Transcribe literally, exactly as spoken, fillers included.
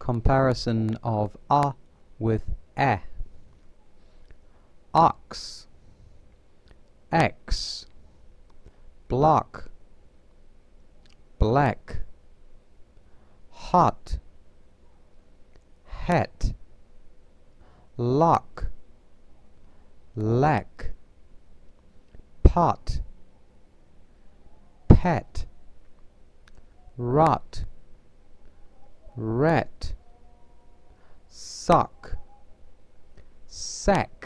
comparison of a with e. Ox, X, block, black, hot, hat, lock, lack, pot, pet, rot, rat, sock, sack,